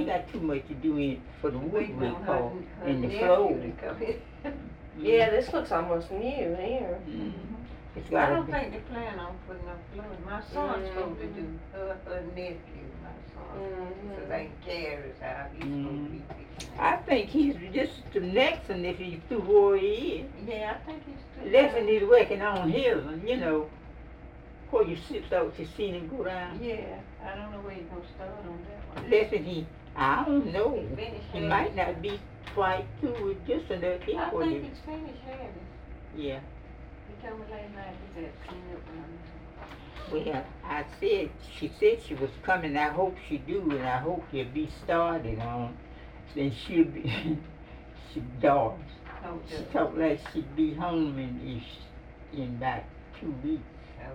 ain't got too much to do in for the woodwork call and the floor. Yeah, this looks almost new here. It's I got don't think they plan on putting no floor. My son's supposed to do her nephew, my son. So they carries out. He's supposed to be fixing I think he's just the next one if he's through where he is. Yeah, I think he's too. Lesson is working on his, you know, where you sit out to see him go down. Yeah, I don't know where he's gonna start on that one. Lesson I don't know. He He might not be quite through with just enough here I for think you. he's finished having. Yeah. He told me last night he said clean up around Well, I said, she said she was coming. I hope she do, and I hope you'll be started on. Then she'll be, she dark. there. She talked like she'd be home in about 2 weeks.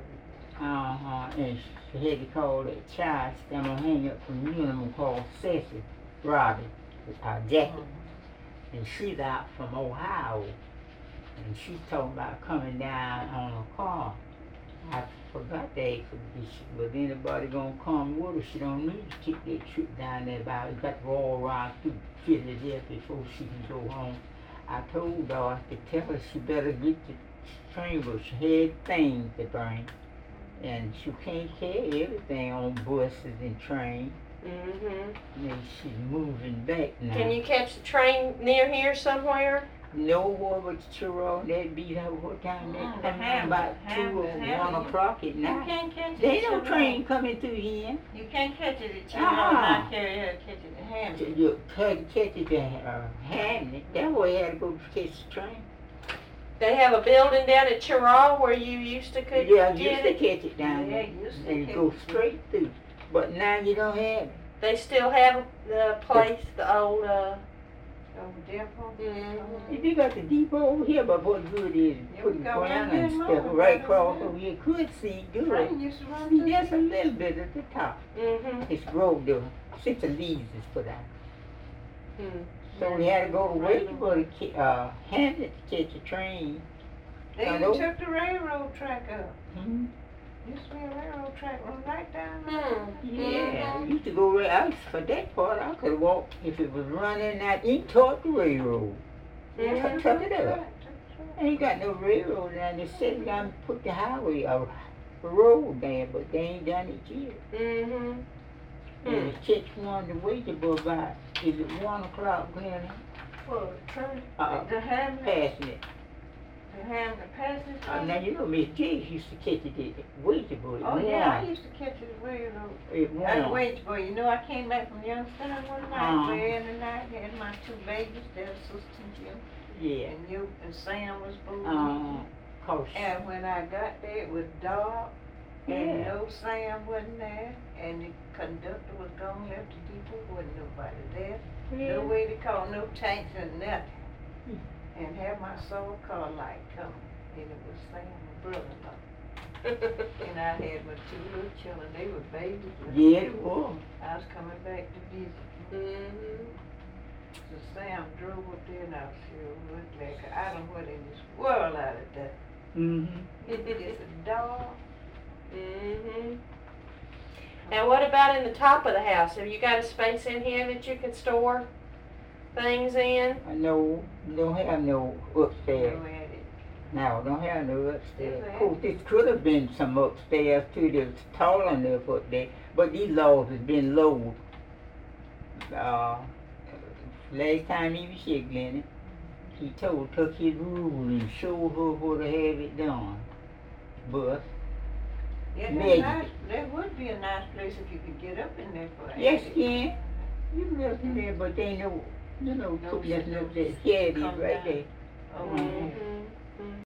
And she had to call that child. I'm gonna hang up from you, and I'm gonna call Ceci, Robbie, Jackie. And she's out from Ohio. And she's talking about coming down on a car. I forgot to ask her, was anybody gonna come with her? She don't need to take that trip down there about, you got to roll around through Philadelphia before she can go home. I told her to tell her she better get the train, but she had things to bring. And she can't carry everything on buses and trains. And she's moving back now. Can you catch the train near here somewhere? No more with Churro, that'd be what time that the come Hammond, about 2 Hammond, or Hammond. 1 o'clock at You night. can't catch it. There ain't no at train coming through here. Chilhowee. You can't catch it at Chilhowee, Uh-uh. not carry her catch it at Hammond. You catch it to Hammond. That way you had to go to catch the train. They have a building down at Chirral where you used to could Yeah, I get used to it. catch it down Yeah, there. used to And catch go it. straight through. But now you don't have it. They still have the place, the old, Over depot. If you got the depot over here, but what good is Yeah, putting we got ground one and here stuff in right Marvin. across over here? Could see good. Train used to run See, through just a there. little bit at the top. It's growed there since the leaves is put out. So we had to go to Wadesboro to Hammond to catch a train. They I even know. took the railroad track up. Hmm. Used to be a railroad track run right down there. Yeah, we used to go right out for that part. I could walk if it was running out in toward the railroad. Yeah, Took it that's up. right. Ain't got no railroad down there. Said down put the highway or the road there, but they ain't done it yet. And the church wanted to wait about is it 1 o'clock, Glenn? For the train. Uh, The Hammond, passing it. the Hammond passing train. Now you know Miss Jiggs used to catch it at Waitable at Oh 1. yeah, I used to catch it at railroad. At I 1. wait for you know I came back from Youngstown one night, way in the night, had my 2 babies, their sister and Jim, Yeah. and you and Sam was born. Cause And when I got there, it was dark, and Yeah. no Sam wasn't there, and the conductor was gone, left the depot, wasn't nobody there. No way to call, no tanks and nothing. And have my soul car light come, and it was Sam, my brother-in-law. And I had my 2 little children, they were babies. yeah, it was. I was coming back to visit. So Sam drove up there, and I was sure glad, 'cause I don't want in this world out of that. It's a dog. And what about in the top of the house? Have you got a space in here that you can store things in? I know, don't have no upstairs. No at it. No, don't have no upstairs. Yes, Of course, this could have been some upstairs too that's tall enough up there, but these laws has been lowered. Last time he was here, Glenny, he took his rule and showed her how to have it done. But, Yeah, Maggie. that's nice. That would be a nice place if you could get up in there for a yes, attic. Ken, you can live in there, but they know, you know, No, put that no, that yeah, it is come right down. there. Oh, Mhm.